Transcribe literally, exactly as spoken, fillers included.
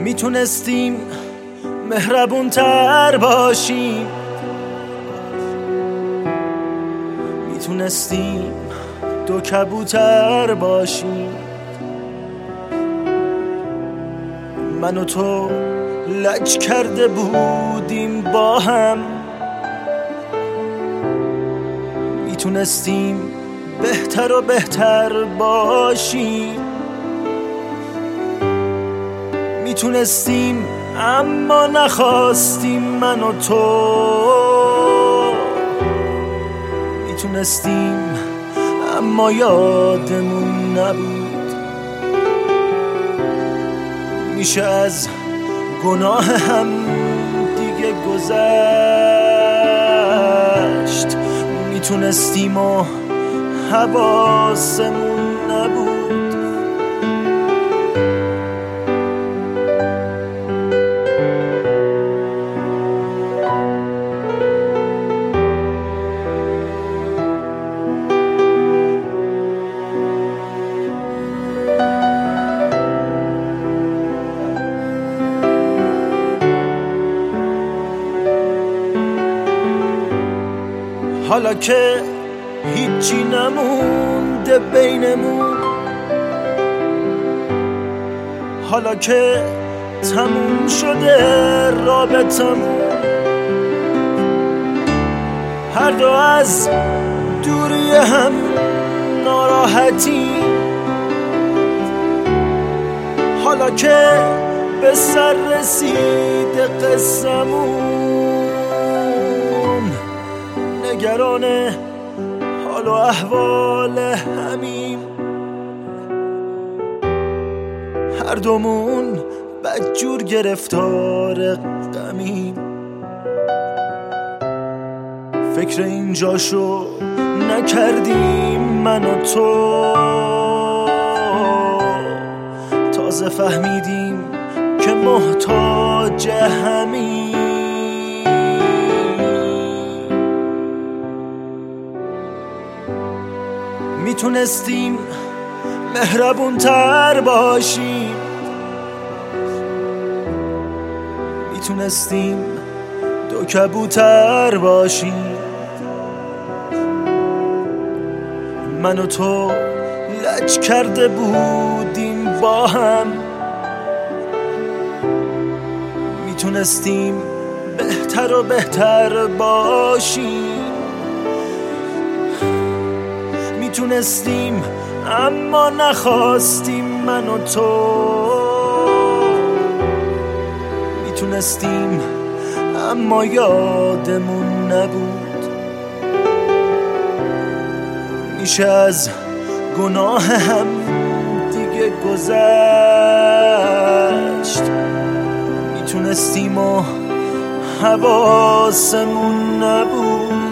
میتونستیم مهربون تر باشیم، میتونستیم دو کبوتر باشیم. من و تو لج کرده بودیم با هم، میتونستیم بهتر و بهتر باشیم. میتونستیم اما نخواستیم من و تو، میتونستیم اما یادمون نبود. میشه از گناه هم دیگه گذشت، میتونستیم و حواسمون نبود. حالا که هیچی نمونده بینمون، حالا که تموم شده رابطمون، هر دو از دوری هم ناراحتی، حالا که به سر رسید قصمون، نگران حال و احوال همیم. هر دومون بدجور گرفتار غمیم. فکر اینجاشو نکردیم من و تو، تازه فهمیدیم که محتاج همیم. میتونستیم مهربون تر باشیم، میتونستیم دو کبوتر باشیم. من و تو لج کرده بودیم با هم، میتونستیم بهتر و بهتر باشیم. میتونستیم اما نخواستیم من و تو، میتونستیم اما یادمون نبود. میشه از گناه هم دیگه گذشت، میتونستیم و حواسمون نبود.